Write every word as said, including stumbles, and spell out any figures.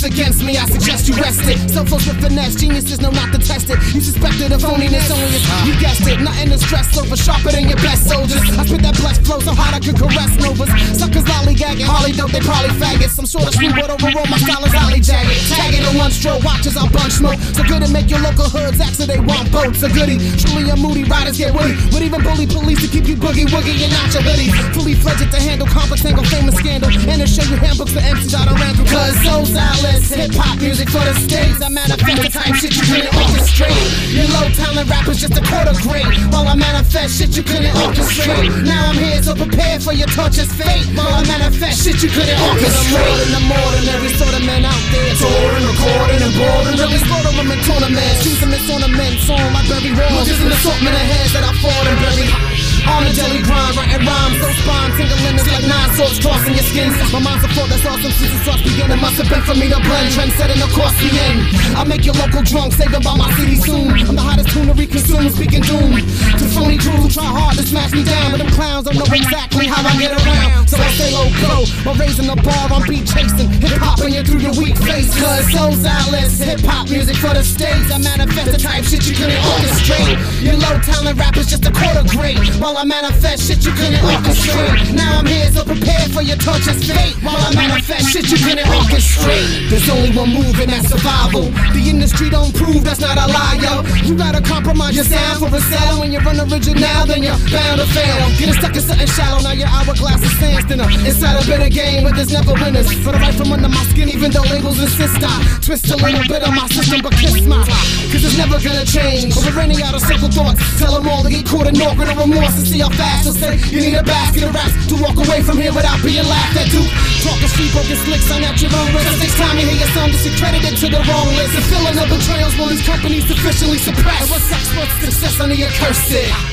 case against me, I suggest you rest it. So close with finesse, geniuses know not to test it. You suspected of phoniness, only as you guessed it. Nothing to stress over, sharper than your best soldiers. I spit that blessed flow so hard I could caress novas. Suckers lollygagging, Harley dope, they probably faggots. I'm sure the street, but overall my style is ollie jagged. Tagging in one stroke, watches I'll bunch smoke. So good to make your local hoods act so they want boats. A goodie, truly a moody, riders get woody. Would even bully police to keep you boogie woogie and not your hoodie. Fully fledged to handle complex angle, famous scandal. And to show you handbooks for M Cs I done ran through. Cause Soul Alice, hip hop music for the states. I manifest the type shit you couldn't orchestrate. Your low talent rappers just a quarter grade. While I manifest shit you couldn't orchestrate. Now I'm here so prepare for your torture's fate. While I manifest shit you couldn't orchestrate. I'm more than the more than every sort of man out there. Touring, recording, and boarding. Really slaughter them in tournaments. Choosing this ornaments on my berry walls. Just an assortment of heads that I fought and bury. On a jelly grind, writing rhymes, so spine tingling is like nine swords crossing your skin. My mind's a thought that's awesome since the sauce beginning. Must have been for me to blend, trend setting across the end. I make your local drunk, saved by my city soon. I'm the hottest tune to reconsume, speaking doom to phony crew who try hard to smash me down. But them clowns don't know exactly how I get around. So I stay low-key, while raising the bar, I'm beat chasing, hip-hopping you through your weak face. Cause Soul Alice, hip-hop music for the states. I manifest the type shit you couldn't orchestrate. Your low-talent rappers just a quarter grade. While I manifest shit you couldn't orchestrate. Now I'm here so prepare for your torture's fate. While I manifest shit you couldn't orchestrate. There's only one move and that's survival. The industry don't prove that's not a lie, yo. You gotta compromise your sound for a sale. When you're unoriginal then you're bound to fail. Getting stuck in something shallow, now your hourglass is sand thinner. Inside a bitter game where there's never winners. But I write from under my skin even though labels insist I twist a little bit of my system but kiss my. Cause it's never gonna change. Over any out of circle thoughts, tell them all to get caught in awkward or remorse. See how fast they'll say you need a basket of raps to walk away from here without being laughed at. Duke, talking street broken slicks on at your own risk. Next time you hear your song discredited to the wrong list. The feeling of betrayals when these companies officially suppressed. And what's sex, what's success under your curse?